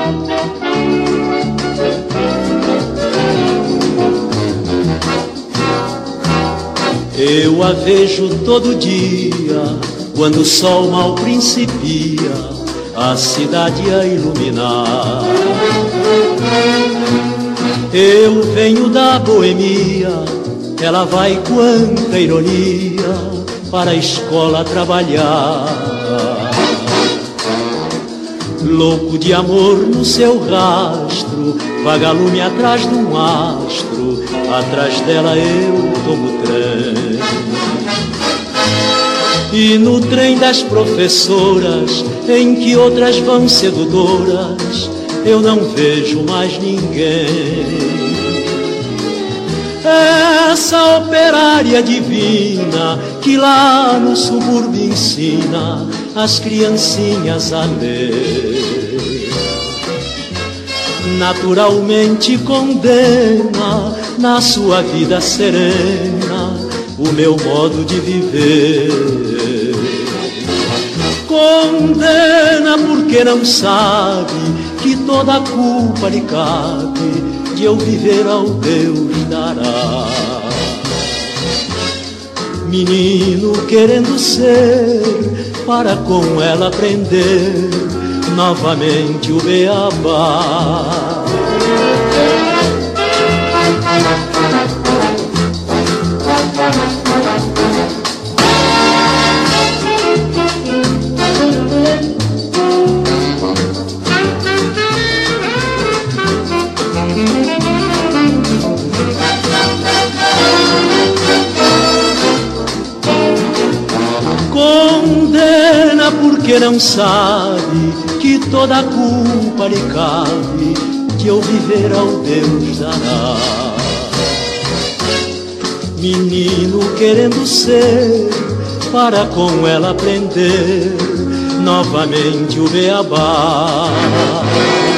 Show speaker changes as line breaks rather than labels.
Eu a vejo todo dia, quando o sol mal principia, a cidade a iluminar. Eu venho da boemia, ela vai quanta ironia para a escola trabalhar. Louco de amor no seu rastro, vagalume atrás de um astro, atrás dela eu tomo trem. E no trem das professoras, em que outras vão sedutoras, eu não vejo mais ninguém. Essa operária divina que lá no subúrbio ensina as criancinhas a ler, naturalmente condena na sua vida serena o meu modo de viver. Condena porque não sabe que toda a culpa lhe cabe de eu viver ao Deus dará. Menino querendo ser, para com ela aprender novamente o beabá. Condena porque não sabe que toda a culpa lhe cabe de eu viver ao Deus dará. Menino querendo ser, para com ela aprender novamente o beabá.